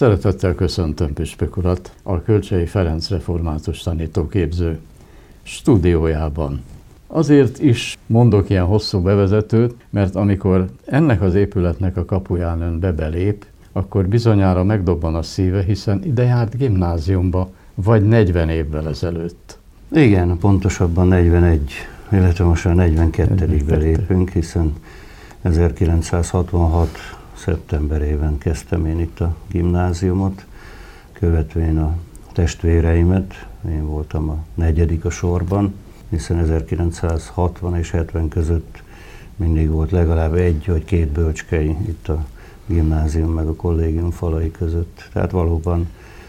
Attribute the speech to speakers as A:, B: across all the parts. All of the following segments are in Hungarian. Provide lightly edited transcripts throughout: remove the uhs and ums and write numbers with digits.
A: Szeretettel köszöntöm Püspök urat a Kölcsey Ferenc Református Tanítóképző stúdiójában. Azért is mondok ilyen hosszú bevezetőt, mert amikor ennek az épületnek a kapuján ön belép, akkor bizonyára megdobban a szíve, hiszen ide járt gimnáziumba, vagy 40 évvel ezelőtt.
B: Igen, pontosabban 41, illetve most már 42-be lépünk, hiszen 1966. szeptemberében kezdtem én itt a gimnáziumot, követvén a testvéreimet. Én voltam a negyedik a sorban, hiszen 1960 és 70 között mindig volt legalább egy vagy két bölcskei itt a gimnázium meg a kollégium falai között. Tehát valóban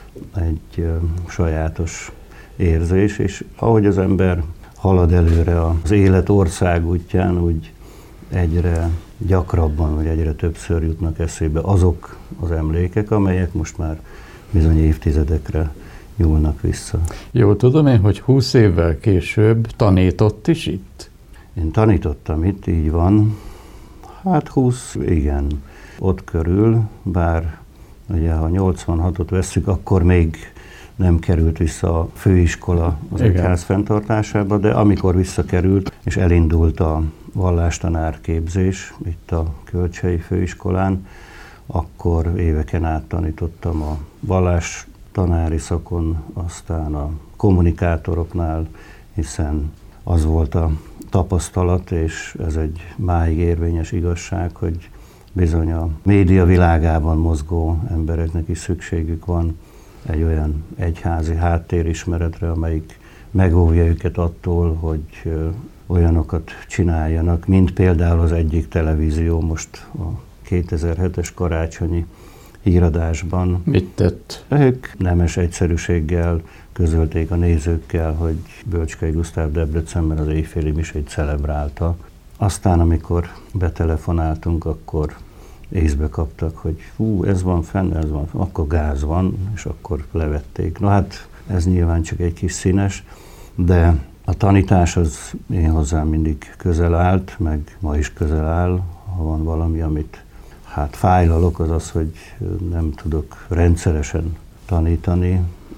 B: egy sajátos érzés, és ahogy az ember halad előre az élet országútján, úgy egyre gyakrabban, vagy egyre többször jutnak eszébe azok az emlékek, amelyek most már bizony évtizedekre nyúlnak vissza.
A: Jól tudom én, hogy 20 évvel később tanított is itt?
B: Én tanítottam itt, így van. Hát 20, igen, ott körül, bár ugye ha 86-ot vesszük, akkor még nem került vissza a főiskola az egyház fenntartásába, de amikor visszakerült és elindult a vallástanárképzés itt a Kölcsey főiskolán, akkor éveken át tanítottam a vallástanári szakon, aztán a kommunikátoroknál, hiszen az volt a tapasztalat, és ez egy máig érvényes igazság, hogy bizony a média világában mozgó embereknek is szükségük van egy olyan egyházi háttérismeretre, amelyik megóvja őket attól, hogy olyanokat csináljanak, mint például az egyik televízió most a 2007-es karácsonyi híradásban.
A: Mit tett?
B: Ők nemes egyszerűséggel közölték a nézőkkel, hogy Bölcskei Gusztáv Debrecenben az éjféli misét celebrálta. Aztán, amikor betelefonáltunk, akkor észbe kaptak, hogy ez van fenn, ez van, akkor gáz van, és akkor levették. Na hát ez nyilván csak egy kis színes, de a tanítás az én hozzám mindig közel állt, meg ma is közel áll. Ha van valami, amit hát fájlalok, az az, hogy nem tudok rendszeresen tanítani,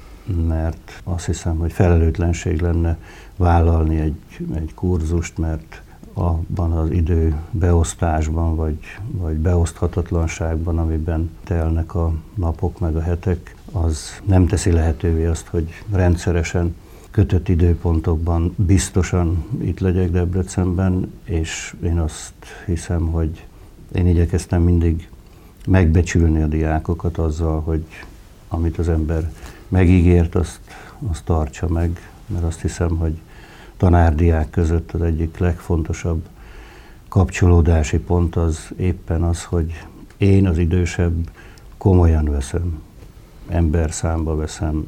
B: mert azt hiszem, hogy felelőtlenség lenne vállalni egy kurzust, mert abban az idő beosztásban, vagy beoszthatatlanságban, amiben telnek a napok meg a hetek, az nem teszi lehetővé azt, hogy rendszeresen kötött időpontokban biztosan itt legyek Debrecenben, és én azt hiszem, hogy én igyekeztem mindig megbecsülni a diákokat azzal, hogy amit az ember megígért, azt tartsa meg, mert azt hiszem, hogy tanár-diák között az egyik legfontosabb kapcsolódási pont az éppen az, hogy én az idősebb komolyan veszem, emberszámba veszem,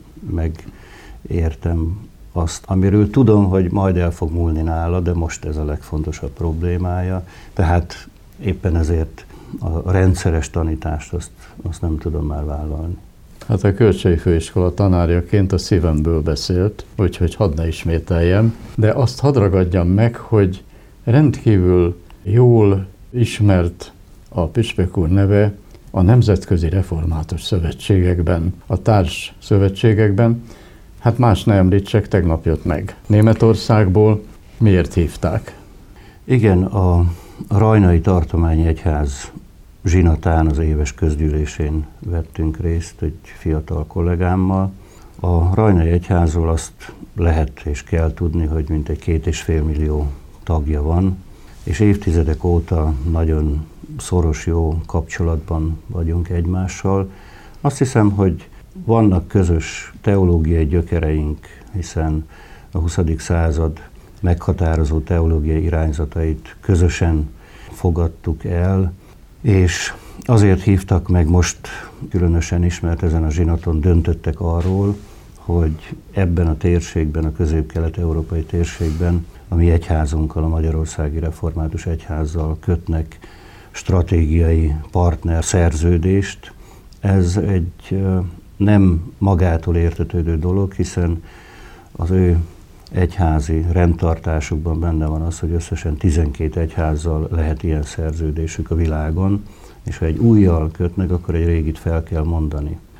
B: megértem azt, amiről tudom, hogy majd el fog múlni nála, de most ez a legfontosabb problémája. Tehát éppen ezért a rendszeres tanítást azt nem tudom már vállalni.
A: Hát a Kölcsey főiskola tanárjaként a szívemből beszélt, úgyhogy hadd ne ismételjem, de azt hadd ragadjam meg, hogy rendkívül jól ismert a püspök úr neve a nemzetközi református szövetségekben, a társ szövetségekben. Hát más ne említsek, tegnap jött meg Németországból. Miért hívták?
B: Igen, a Rajnai Tartományi Egyház zsinatán az éves közgyűlésén vettünk részt egy fiatal kollégámmal. A Rajnai Egyházról azt lehet és kell tudni, hogy mintegy 2,5 millió tagja van, és évtizedek óta nagyon szoros, jó kapcsolatban vagyunk egymással. Azt hiszem, hogy vannak közös teológiai gyökereink, hiszen a 20. század meghatározó teológiai irányzatait közösen fogadtuk el, és azért hívtak meg most különösen is, mert ezen a zsinaton döntöttek arról, hogy ebben a térségben, a közép-kelet-európai térségben a mi egyházunkkal, a Magyarországi Református Egyházzal kötnek stratégiai partner szerződést. Ez egy nem magától értetődő dolog, hiszen az ő egyházi rendtartásukban benne van az, hogy összesen 12 egyházzal lehet ilyen szerződésük a világon, és ha egy újjal kötnek, akkor egy régit fel kell mondani.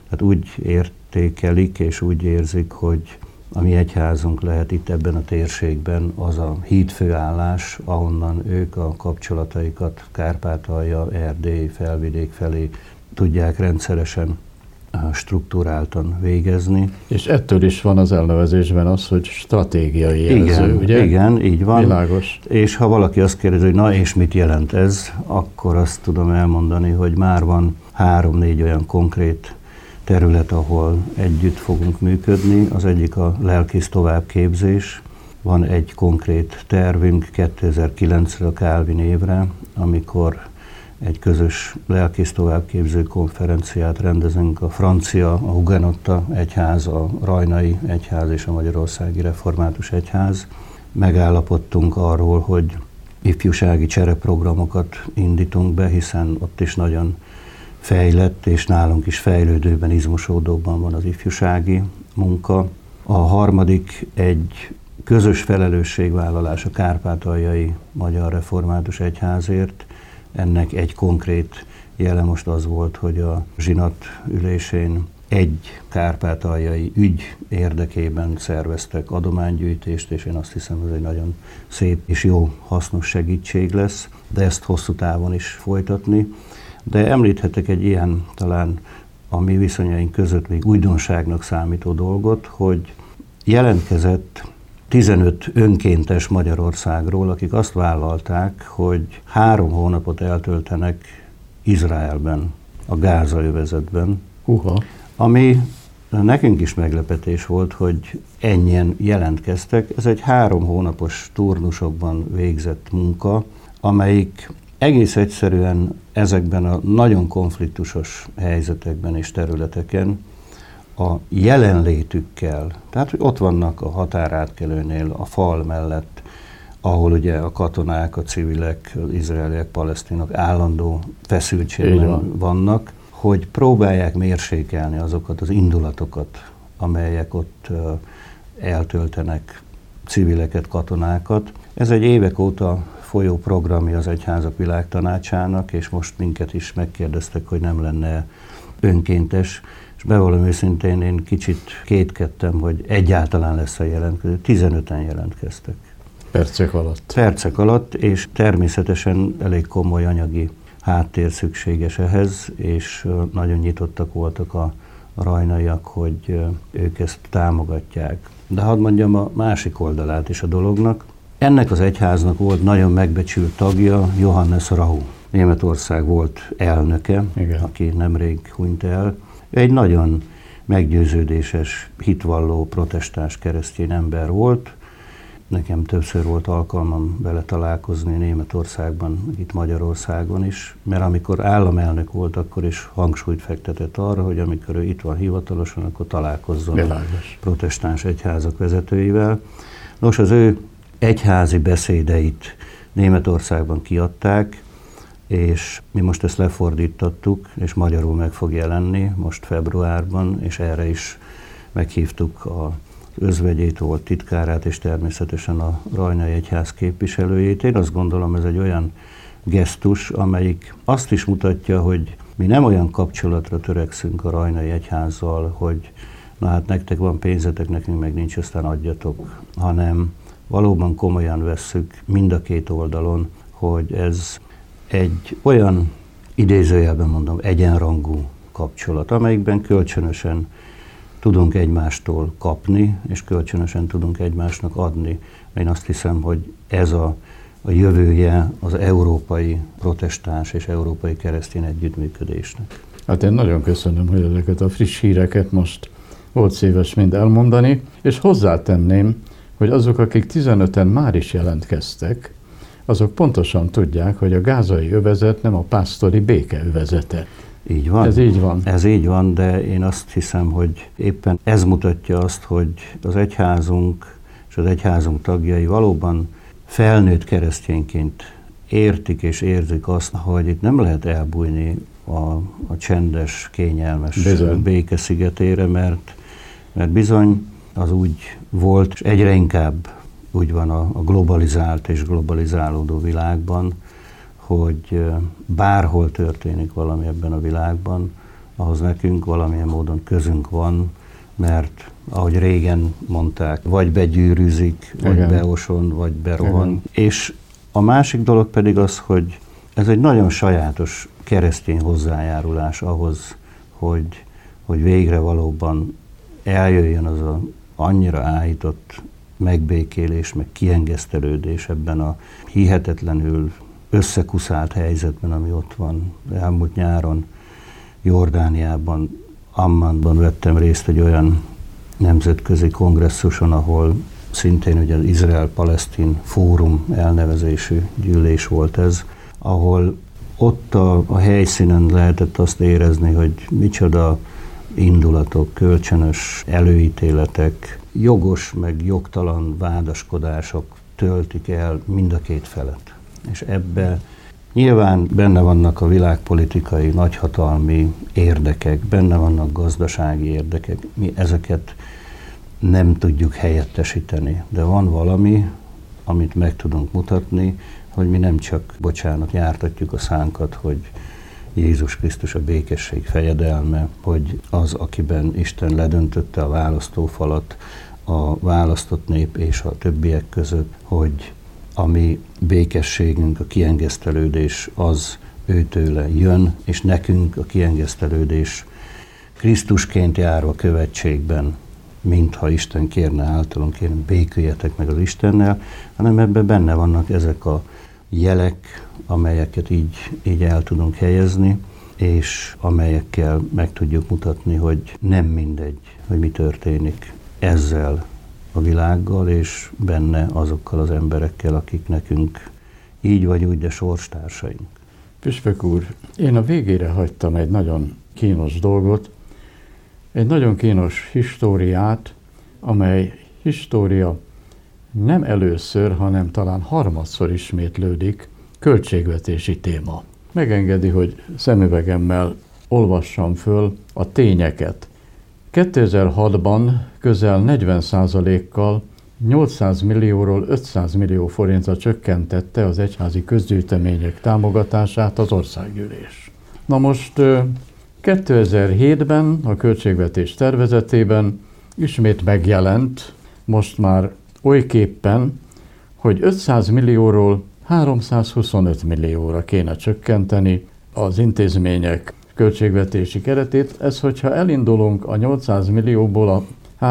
B: Tehát úgy értékelik és úgy érzik, hogy a mi egyházunk lehet itt ebben a térségben az a hídfőállás, ahonnan ők a kapcsolataikat Kárpátalja, Erdély, Felvidék felé tudják rendszeresen, struktúráltan végezni.
A: És ettől is van az elnevezésben az, hogy stratégiai jelző, ugye?
B: Igen, így van.
A: Világos.
B: És ha valaki azt kérdezi, hogy na és mit jelent ez, akkor azt tudom elmondani, hogy már van 3-4 olyan konkrét terület, ahol együtt fogunk működni. Az egyik a lelkész továbbképzés. Van egy konkrét tervünk 2009-re, a Calvin évre, amikor egy közös lelkész továbbképző konferenciát rendezünk a francia, a Hugenotta egyház, a Rajnai egyház és a Magyarországi Református Egyház. Megállapodtunk arról, hogy ifjúsági csereprogramokat indítunk be, hiszen ott is nagyon fejlett, és nálunk is fejlődőben, izmosódóban van az ifjúsági munka. A harmadik egy közös felelősségvállalás a Kárpátaljai Magyar Református Egyházért. Ennek egy konkrét jele most az volt, hogy a zsinat ülésén egy kárpátaljai ügy érdekében szerveztek adománygyűjtést, és én azt hiszem, hogy ez egy nagyon szép és jó, hasznos segítség lesz, de ezt hosszú távon is folytatni. De említhetek egy ilyen, talán a mi viszonyaink között még újdonságnak számító dolgot, hogy jelentkezett 15 önkéntes Magyarországról, akik azt vállalták, hogy 3 hónapot eltöltenek Izraelben, a Gáza-övezetben, ami nekünk is meglepetés volt, hogy ennyien jelentkeztek. Ez egy 3 hónapos turnusokban végzett munka, amelyik egész egyszerűen ezekben a nagyon konfliktusos helyzetekben és területeken a jelenlétükkel, tehát hogy ott vannak a határátkelőnél, a fal mellett, ahol ugye a katonák, a civilek, az izraeliek, palesztinok állandó feszültségben vannak, hogy próbálják mérsékelni azokat az indulatokat, amelyek ott eltöltenek civileket, katonákat. Ez egy évek óta folyó programja az Egyházak Világtanácsának, és most minket is megkérdeztek, hogy nem lenne önkéntes, és bevallom őszintén, én kicsit kétkedtem, hogy egyáltalán lesz a jelentkező. 15-en jelentkeztek.
A: Percek alatt.
B: Percek alatt, és természetesen elég komoly anyagi háttér szükséges ehhez, és nagyon nyitottak voltak a rajnaiak, hogy ők ezt támogatják. De hadd mondjam a másik oldalát is a dolognak. Ennek az egyháznak volt nagyon megbecsült tagja, Johannes Rau. Németország volt elnöke, igen, aki nemrég hunyt el. Egy nagyon meggyőződéses, hitvalló, protestáns keresztény ember volt. Nekem többször volt alkalmam vele találkozni Németországban, itt Magyarországon is, mert amikor államelnök volt, akkor is hangsúlyt fektetett arra, hogy amikor ő itt van hivatalosan, akkor találkozzon a protestáns egyházak vezetőivel. Nos, az ő egyházi beszédeit Németországban kiadták, és mi most ezt lefordítottuk, és magyarul meg fog jelenni most februárban, és erre is meghívtuk az özvegyét, volt titkárát, és természetesen a Rajnai Egyház képviselőjét. Én azt gondolom, ez egy olyan gesztus, amelyik azt is mutatja, hogy mi nem olyan kapcsolatra törekszünk a Rajnai Egyházzal, hogy na hát nektek van pénzetek, nekünk meg nincs, aztán adjatok, hanem valóban komolyan vesszük mind a két oldalon, hogy ez egy olyan, idézőjelben mondom, egyenrangú kapcsolat, amelyikben kölcsönösen tudunk egymástól kapni, és kölcsönösen tudunk egymásnak adni. Én azt hiszem, hogy ez a jövője az európai protestáns és európai keresztény együttműködésnek.
A: Hát én nagyon köszönöm, hogy ezeket a friss híreket most volt szíves mind elmondani, és hozzátenném, hogy azok, akik 15-en már is jelentkeztek, azok pontosan tudják, hogy a gázai övezet nem a pásztori békeövezete.
B: Így van.
A: Ez így van.
B: Ez így van, de én azt hiszem, hogy éppen ez mutatja azt, hogy az egyházunk és az egyházunk tagjai valóban felnőtt keresztényként értik és érzik azt, hogy itt nem lehet elbújni a csendes, kényelmes béke szigetére, mert bizony az úgy volt, és egyre inkább úgy van a globalizált és globalizálódó világban, hogy bárhol történik valami ebben a világban, ahhoz nekünk valamilyen módon közünk van, mert ahogy régen mondták, vagy begyűrűzik, vagy beoson, vagy berohan. Igen. És a másik dolog pedig az, hogy ez egy nagyon sajátos keresztény hozzájárulás ahhoz, hogy végre valóban eljöjjön az a annyira áhított megbékélés, meg kiengesztelődés ebben a hihetetlenül összekuszált helyzetben, ami ott van. Elmúlt nyáron Jordániában, Ammanban vettem részt egy olyan nemzetközi kongresszuson, ahol szintén ugye az Izrael-Palesztin Fórum elnevezésű gyűlés volt ez, ahol ott a helyszínen lehetett azt érezni, hogy micsoda indulatok, kölcsönös előítéletek, jogos meg jogtalan vádaskodások töltik el mind a két felet. És ebbe nyilván benne vannak a világpolitikai, nagyhatalmi érdekek, benne vannak gazdasági érdekek, mi ezeket nem tudjuk helyettesíteni, de van valami, amit meg tudunk mutatni, hogy mi nem csak, jártatjuk a szánkat, hogy Jézus Krisztus a békesség fejedelme, hogy az, akiben Isten ledöntötte a választófalat a választott nép és a többiek között, hogy a mi békességünk, a kiengesztelődés az őtőle jön, és nekünk a kiengesztelődés Krisztusként járva követségben, mintha Isten kérne általunk, kérne, béküljetek meg az Istennel, hanem ebben benne vannak ezek a jelek, amelyeket így el tudunk helyezni, és amelyekkel meg tudjuk mutatni, hogy nem mindegy, hogy mi történik ezzel a világgal, és benne azokkal az emberekkel, akik nekünk így vagy úgy, de sorstársaink.
A: Püspök úr, én a végére hagytam egy nagyon kínos dolgot, egy nagyon kínos históriát, amely história nem először, hanem talán harmadszor ismétlődik, költségvetési téma. Megengedi, hogy szemüvegemmel olvassam föl a tényeket. 2006-ban közel 40%-kal 800 millióról 500 millió forintra csökkentette az egyházi közgyűjtemények támogatását az országgyűlés. Na most 2007-ben a költségvetés tervezetében ismét megjelent, most már olyképpen, hogy 500 millióról 325 millióra kéne csökkenteni az intézmények költségvetési keretét. Ez, hogyha elindulunk a 800 millióból a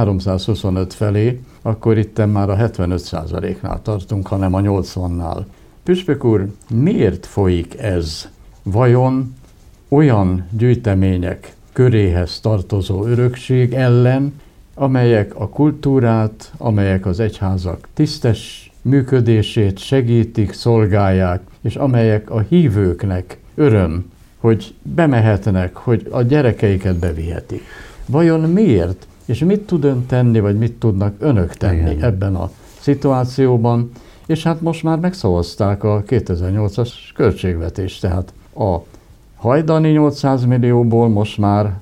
A: 325 felé, akkor itten már a 75%-nál tartunk, hanem a 80-nál. Püspök úr, miért folyik ez? Vajon olyan gyűjtemények köréhez tartozó örökség ellen, amelyek a kultúrát, amelyek az egyházak tisztes működését segítik, szolgálják, és amelyek a hívőknek öröm, hogy bemehetnek, hogy a gyerekeiket bevihetik. Vajon miért? És mit tud ön tenni, vagy mit tudnak önök tenni igen. ebben a szituációban? És hát most már megszavazták a 2008-as költségvetést, tehát a hajdani 800 millióból most már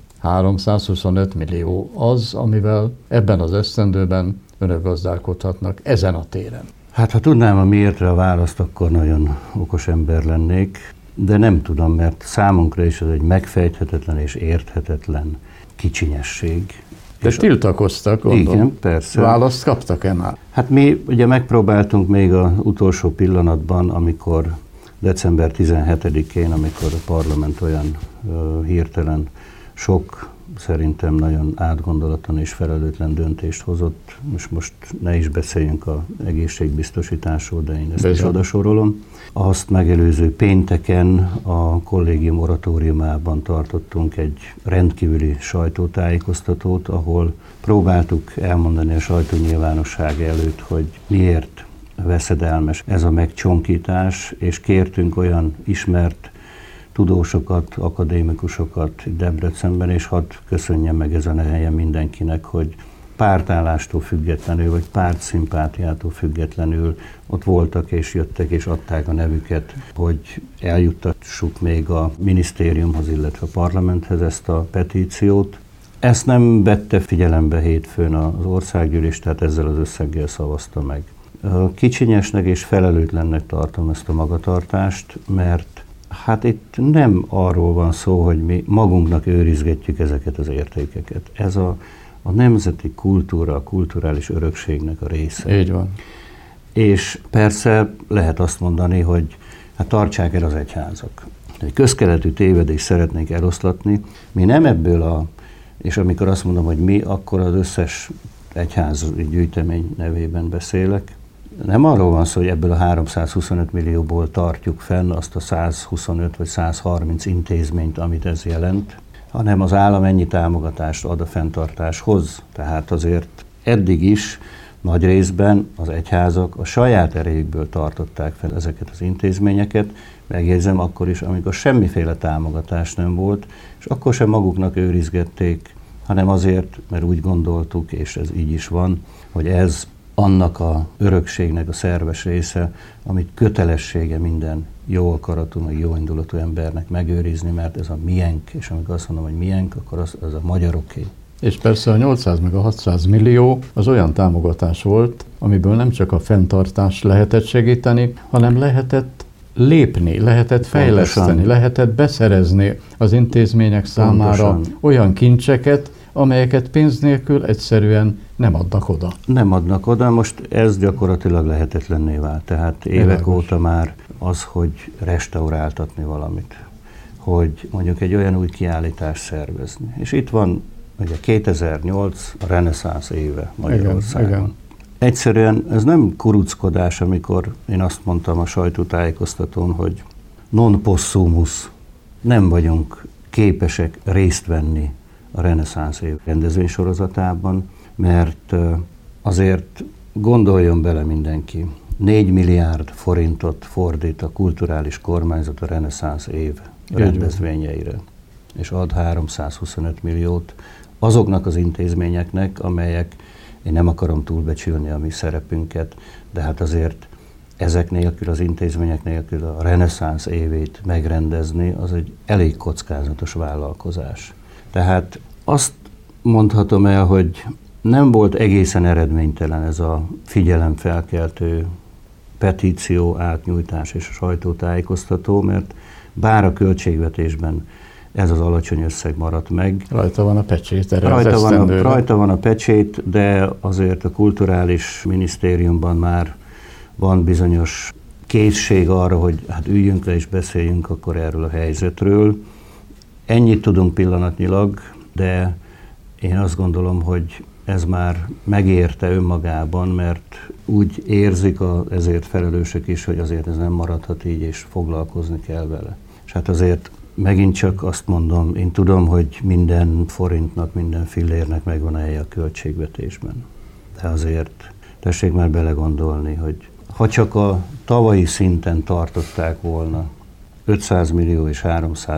A: 325 millió az, amivel ebben az esztendőben önök gazdálkodhatnak ezen a téren.
B: Hát ha tudnám a miértre a választ, akkor nagyon okos ember lennék, de nem tudom, mert számunkra is ez egy megfejthetetlen és érthetetlen kicsinyesség.
A: De tiltakoztak, gondolom.
B: Igen, persze.
A: Választ kaptak-e már?
B: Hát mi ugye megpróbáltunk még az utolsó pillanatban, amikor december 17-én, amikor a parlament olyan hirtelen sok, szerintem nagyon átgondolatlan és felelőtlen döntést hozott. Most ne is beszéljünk az egészségbiztosításról, de én ezt is odasorolom. Azt megelőző pénteken a kollégium oratóriumában tartottunk egy rendkívüli sajtótájékoztatót, ahol próbáltuk elmondani a sajtónyilvánosság előtt, hogy miért veszedelmes ez a megcsonkítás, és kértünk olyan ismert tudósokat, akadémikusokat Debrecenben, és hadd köszönjem meg ezen a helyen mindenkinek, hogy pártállástól függetlenül, vagy pártszimpátiától függetlenül ott voltak és jöttek és adták a nevüket, hogy eljuttassuk még a minisztériumhoz, illetve a parlamenthez ezt a petíciót. Ezt nem vette figyelembe hétfőn az országgyűlés, tehát ezzel az összeggel szavazta meg. Kicsinyesnek és felelőtlennek tartom ezt a magatartást, mert Hát itt nem arról van szó, hogy mi magunknak őrizgetjük ezeket az értékeket. Ez a nemzeti kultúra, a kulturális örökségnek a része.
A: Így van.
B: És persze lehet azt mondani, hogy hát tartsák el az egyházak. Egy közkeletű tévedést szeretnék eloszlatni. Mi nem ebből és amikor azt mondom, hogy mi, akkor az összes egyházi gyűjtemény nevében beszélek. Nem arról van szó, hogy ebből a 325 millióból tartjuk fenn azt a 125 vagy 130 intézményt, amit ez jelent, hanem az állam ennyi támogatást ad a fenntartáshoz. Tehát azért eddig is nagy részben az egyházak a saját erejükből tartották fel ezeket az intézményeket, megjegyzem akkor is, amikor semmiféle támogatás nem volt, és akkor sem maguknak őrizgették, hanem azért, mert úgy gondoltuk, és ez így is van, hogy ez annak a örökségnek a szerves része, amit kötelessége minden jó akaratú, meg jó indulatú embernek megőrizni, mert ez a miénk, és amikor azt mondom, hogy miénk, akkor az a magyaroké.
A: És persze a 800 meg a 600 millió az olyan támogatás volt, amiből nem csak a fenntartást lehetett segíteni, hanem lehetett lépni, lehetett fejleszteni, pontosan, lehetett beszerezni az intézmények számára pontosan olyan kincseket, amelyeket pénz nélkül egyszerűen nem adnak oda. Nem adnak oda, most ez gyakorlatilag lehetetlenné vált. Tehát évek óta már az, hogy restauráltatni valamit, hogy mondjuk egy olyan új kiállítást szervezni. És itt van ugye 2008 a reneszánsz éve Magyarországon. Igen. Egyszerűen ez nem kuruckodás, amikor én azt mondtam a sajtótájékoztatón, hogy non possumus, nem vagyunk képesek részt venni a reneszánsz év rendezvénysorozatában, mert azért gondoljon bele mindenki, 4 milliárd forintot fordít a kulturális kormányzat a reneszánsz év rendezvényeire, és ad 325 milliót azoknak az intézményeknek, amelyek, én nem akarom túlbecsülni a mi szerepünket, de hát azért ezek nélkül, az intézmények nélkül a reneszánsz évét megrendezni, az egy elég kockázatos vállalkozás. Tehát azt mondhatom el, hogy nem volt egészen eredménytelen ez a figyelemfelkeltő petíció, átnyújtás és sajtótájékoztató, mert bár a költségvetésben ez az alacsony összeg maradt meg. Rajta van a pecsét erre rajta van a pecsét, de azért a Kulturális Minisztériumban már van bizonyos készség arra, hogy hát üljünk le és beszéljünk akkor erről a helyzetről. Ennyit tudunk pillanatnyilag, de én azt gondolom, hogy ez már megérte önmagában, mert úgy érzik ezért felelősök is, hogy azért ez nem maradhat így, és foglalkozni kell vele. És hát azért megint csak azt mondom, én tudom, hogy minden forintnak, minden fillérnek megvan helye a költségvetésben. De azért tessék már belegondolni, hogy ha csak a tavalyi szinten tartották volna 500 millió és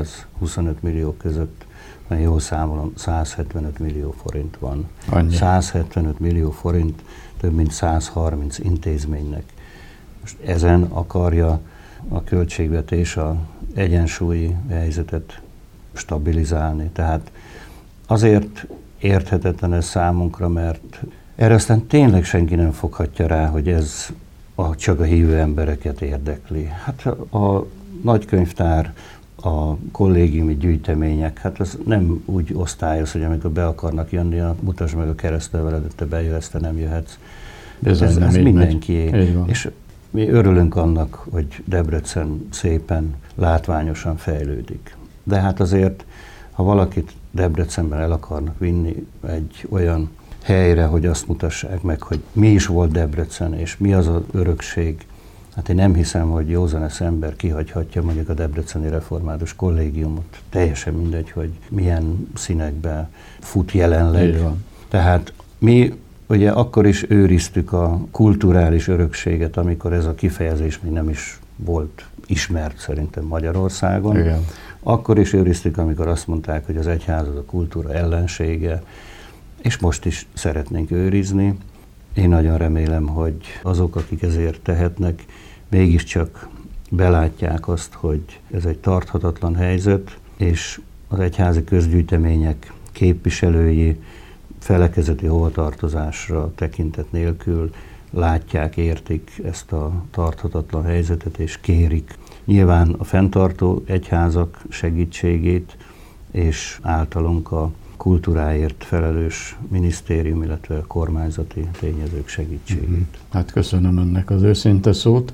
A: 325 millió között, mert jól számolom, 175 millió forint van. Annyi. 175 millió forint több mint 130 intézménynek. Most ezen akarja a költségvetés a egyensúlyi helyzetet stabilizálni. Tehát azért érthetetlen ez számunkra, mert erre aztán tényleg senki nem foghatja rá, hogy ez csak a hívő embereket érdekli. Hát a nagykönyvtár, a kollégiumi gyűjtemények, hát az nem úgy osztályoz, hogy amikor be akarnak jönni, mutasd meg a keresztlevelet, te bejöhetsz, te nem jöhetsz. Ez mindenkié. És mi örülünk annak, hogy Debrecen szépen, látványosan fejlődik. De hát azért, ha valakit Debrecenben el akarnak vinni egy olyan helyre, hogy azt mutassák meg, hogy mi is volt Debrecen, és mi az az örökség, hát én nem hiszem, hogy józanész ember kihagyhatja mondjuk a Debreceni Református Kollégiumot. Teljesen mindegy, hogy milyen színekben fut jelenleg. Tehát mi ugye akkor is őriztük a kulturális örökséget, amikor ez a kifejezés még nem is volt ismert szerintem Magyarországon. Igen. Akkor is őriztük, amikor azt mondták, hogy az egyház az a kultúra ellensége, és most is szeretnénk őrizni. Én nagyon remélem, hogy azok, akik ezért tehetnek, mégiscsak belátják azt, hogy ez egy tarthatatlan helyzet, és az egyházi közgyűjtemények képviselői felekezeti hovatartozásra tekintet nélkül látják, értik ezt a tarthatatlan helyzetet, és kérik,
B: Nyilván a fenntartó egyházak segítségét, és általunk a kultúráért felelős minisztérium, illetve a kormányzati tényezők segítségét.
A: Hát köszönöm önnek az őszinte szót,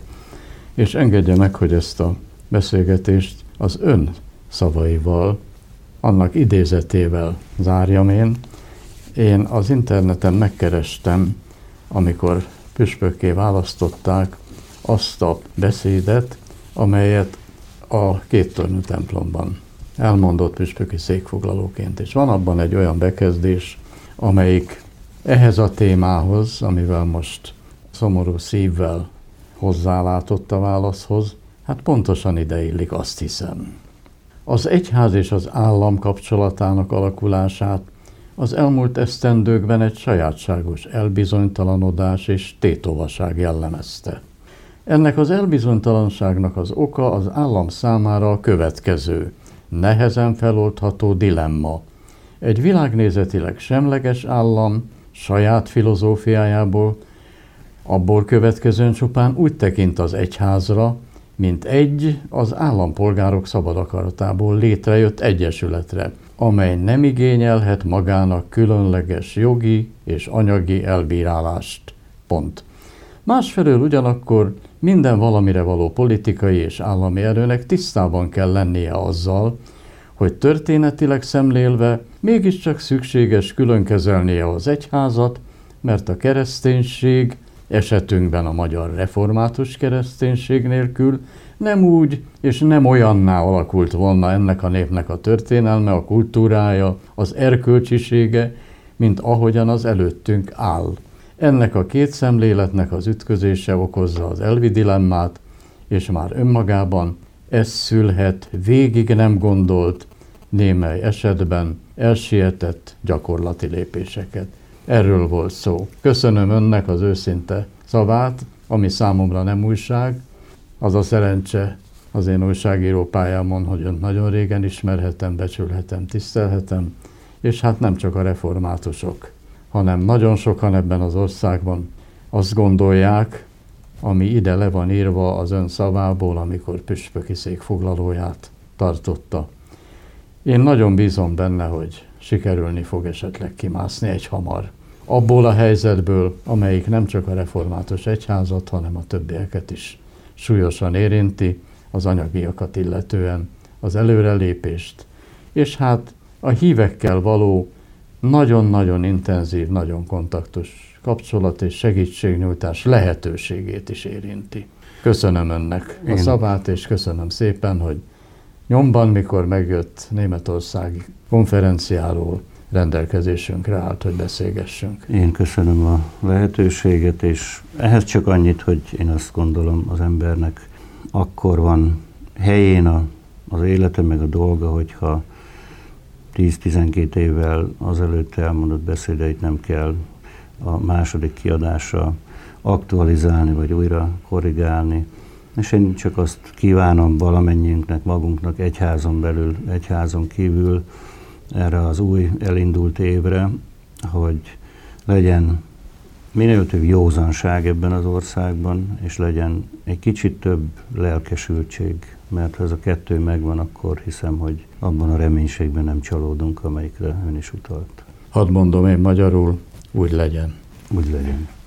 A: és engedje meg, hogy ezt a beszélgetést az ön szavaival, annak idézetével zárjam én. Én az interneten megkerestem, amikor püspökké választották, azt a beszédet, amelyet a Kéttornyú templomban elmondott püspöki székfoglalóként. És van abban egy olyan bekezdés, amelyik ehhez a témához, amivel most szomorú szívvel hozzálátott a válaszhoz, hát pontosan ideillik, azt hiszem. Az egyház és az állam kapcsolatának alakulását az elmúlt esztendőkben egy sajátságos elbizonytalanodás és tétovaság jellemezte. Ennek az elbizonytalanságnak az oka az állam számára a következő, nehezen feloldható dilemma. Egy világnézetileg semleges állam saját filozófiájából, abból következően csupán úgy tekint az egyházra, mint egy az állampolgárok szabad akaratából létrejött egyesületre, amely nem igényelhet magának különleges jogi és anyagi elbírálást. Pont. Másfelől ugyanakkor minden valamire való politikai és állami erőnek tisztában kell lennie azzal, hogy történetileg szemlélve mégiscsak szükséges külön kezelnie az egyházat, mert a kereszténység, esetünkben a magyar református kereszténység nélkül nem úgy és nem olyanná alakult volna ennek a népnek a történelme, a kultúrája, az erkölcsisége, mint ahogyan az előttünk áll. Ennek a két szemléletnek az ütközése okozza az elvi dilemmát, és már önmagában ez szülhet végig nem gondolt, némely esetben elsietett gyakorlati lépéseket. Erről volt szó. Köszönöm önnek az őszinte szavát, ami számomra nem újság. Az a szerencse az én újságíró pályámon, hogy önt nagyon régen ismerhetem, becsülhetem, tisztelhetem, és hát nem csak a reformátusok, hanem nagyon sokan ebben az országban azt gondolják, ami ide le van írva az ön szavából, amikor püspöki székfoglalóját tartotta. Én nagyon bízom benne, hogy sikerülni fog esetleg kimászni egyhamar abból a helyzetből, amelyik nem csak a református egyházat, hanem a többieket is súlyosan érinti, az anyagiakat illetően, az előrelépést, és hát a hívekkel való nagyon-nagyon intenzív, nagyon kontaktus kapcsolat és segítségnyújtás lehetőségét is érinti. Köszönöm önnek a szavát, és köszönöm szépen, hogy nyomban, mikor megjött németországi konferenciáról, rendelkezésünkre állt, hogy beszélgessünk.
B: Én köszönöm a lehetőséget, és ehhez csak annyit, hogy én azt gondolom, az embernek akkor van helyén az élete meg a dolga, hogyha 10-12 évvel azelőtt elmondott beszédeit nem kell a második kiadásra aktualizálni, vagy újra korrigálni. És én csak azt kívánom valamennyiünknek, magunknak egyházon belül, egyházon kívül erre az új elindult évre, hogy legyen minél több józanság ebben az országban, és legyen egy kicsit több lelkesültség, mert ha ez a kettő megvan, akkor hiszem, hogy abban a reménységben nem csalódunk, amelyikre ön is utalt.
A: Hadd mondom én magyarul, úgy legyen.
B: Úgy legyen.